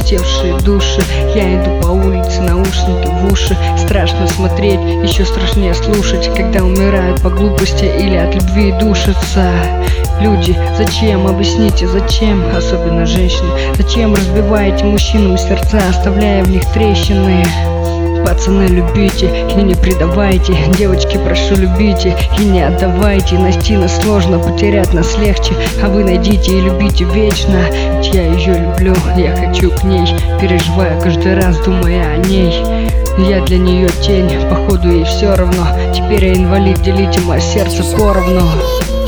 опустевшие души. Я иду по улице, наушники в уши. Страшно смотреть, еще страшнее слушать, когда умирают по глупости или от любви душатся. Люди, зачем, объясните, зачем, особенно женщины, зачем разбиваете мужчинам сердца, оставляя в них трещины? Пацаны, любите и не предавайте, девочки, прошу, любите и не отдавайте. Найти нас сложно, потерять нас легче, а вы найдите и любите вечно. Ведь я ее люблю, я хочу к ней, переживаю каждый раз, думая о ней. Я для нее тень, походу ей все равно. Теперь я инвалид, делите мое сердце поровну.